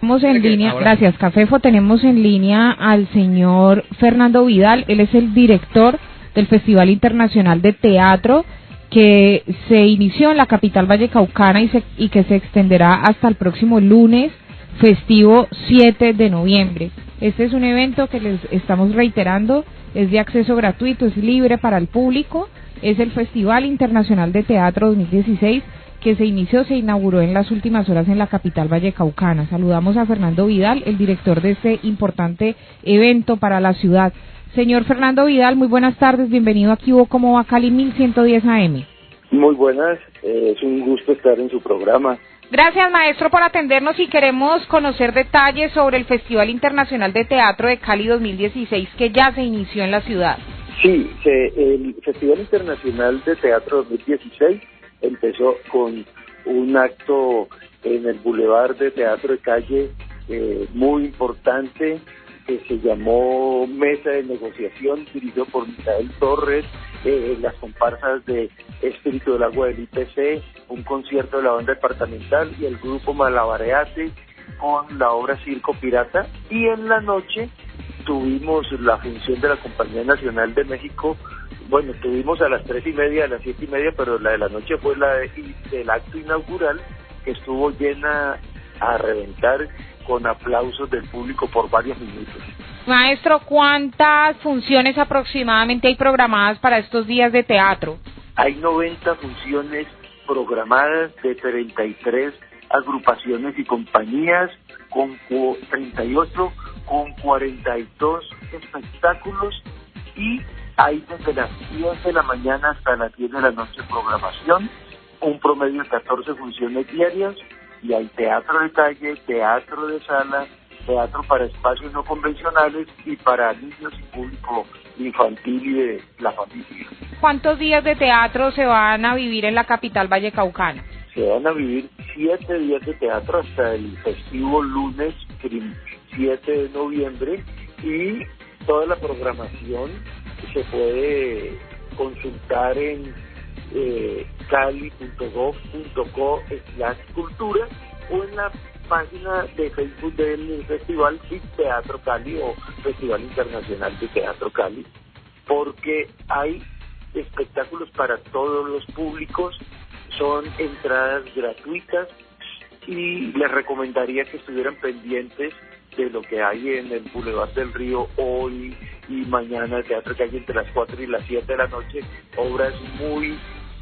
Tenemos en línea, gracias Cafefo, tenemos en línea al señor Fernando Vidal. Él es el director del Festival Internacional de Teatro que se inició en la capital vallecaucana y que se extenderá hasta el próximo lunes festivo 7 de noviembre. Este es un evento que les estamos reiterando, es de acceso gratuito, es libre para el público, es el Festival Internacional de Teatro 2016 que se inauguró en las últimas horas en la capital vallecaucana. Saludamos a Fernando Vidal, el director de este importante evento para la ciudad. Señor Fernando Vidal, muy buenas tardes, bienvenido aquí Como va Cali 1110 AM. Muy buenas, es un gusto estar en su programa. Gracias, maestro, por atendernos y queremos conocer detalles sobre el Festival Internacional de Teatro de Cali 2016 que ya se inició en la ciudad. Sí, el Festival Internacional de Teatro 2016 empezó con un acto en el Boulevard de Teatro de Calle muy importante que se llamó Mesa de Negociación, dirigido por Misael Torres, las comparsas de Espíritu del Agua del IPC, un concierto de la banda departamental y el grupo Malabareate con la obra Circo Pirata, y en la noche tuvimos la función de la Compañía Nacional de México. Bueno, tuvimos a las 3:30, a las 7:30, pero la de la noche fue la del acto inaugural, que estuvo llena a reventar con aplausos del público por varios minutos. Maestro, ¿cuántas funciones aproximadamente hay programadas para estos días de teatro? Hay 90 funciones programadas de 33 agrupaciones y compañías, con 38, con 42 espectáculos, y hay desde las 10 de la mañana hasta las 10 de la noche programación, un promedio de 14 funciones diarias, y hay teatro de calle, teatro de sala, teatro para espacios no convencionales y para niños y público infantil y de la familia. ¿Cuántos días de teatro se van a vivir en la capital vallecaucana? Se van a vivir 7 días de teatro hasta el festivo lunes 7 de noviembre, y toda la programación se puede consultar en cali.gov.co/cultura o en la página de Facebook del festival Teatro Cali o Festival Internacional de Teatro Cali, porque hay espectáculos para todos los públicos, son entradas gratuitas, y les recomendaría que estuvieran pendientes de lo que hay en el Boulevard del Río hoy y mañana de Teatro Calle entre las 4 y las 7 de la noche, obras muy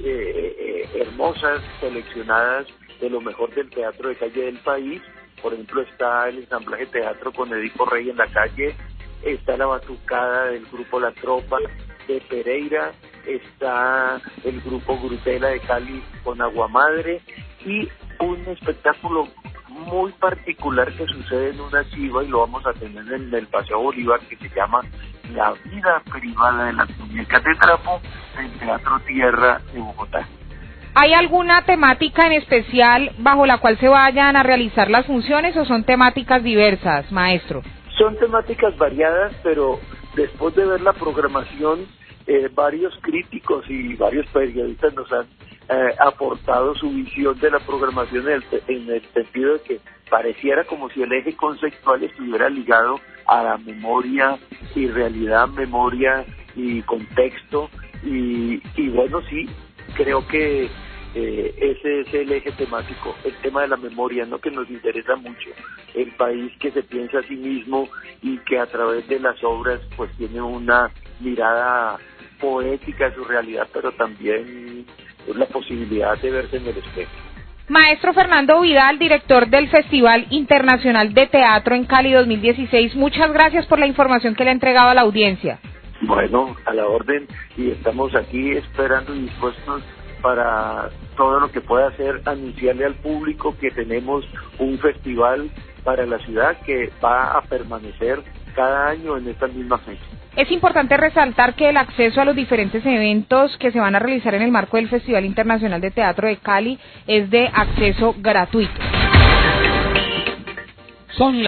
hermosas, seleccionadas de lo mejor del teatro de calle del país. Por ejemplo, está el ensamblaje teatro con Edipo Rey en la calle, está la batucada del grupo La Tropa de Pereira, está el grupo Grutela de Cali con Aguamadre, y un espectáculo muy particular que sucede en una chiva, y lo vamos a tener en el Paseo Bolívar, que se llama La vida privada de las muñecas de trapo, del Teatro Tierra de Bogotá. ¿Hay alguna temática en especial bajo la cual se vayan a realizar las funciones o son temáticas diversas, maestro? Son temáticas variadas, pero después de ver la programación, varios críticos y varios periodistas nos han aportado su visión de la programación en el sentido de que pareciera como si el eje conceptual estuviera ligado a la memoria y realidad, memoria y contexto, y bueno, sí, creo que ese es el eje temático, el tema de la memoria, ¿no?, que nos interesa mucho, el país que se piensa a sí mismo y que a través de las obras pues tiene una mirada poética de su realidad, pero también la posibilidad de verse en el espejo. Maestro Fernando Vidal, director del Festival Internacional de Teatro en Cali 2016, muchas gracias por la información que le ha entregado a la audiencia. Bueno, a la orden, y estamos aquí esperando y dispuestos para todo lo que pueda hacer, anunciarle al público que tenemos un festival para la ciudad que va a permanecer cada año en esta misma fecha. Es importante resaltar que el acceso a los diferentes eventos que se van a realizar en el marco del Festival Internacional de Teatro de Cali es de acceso gratuito.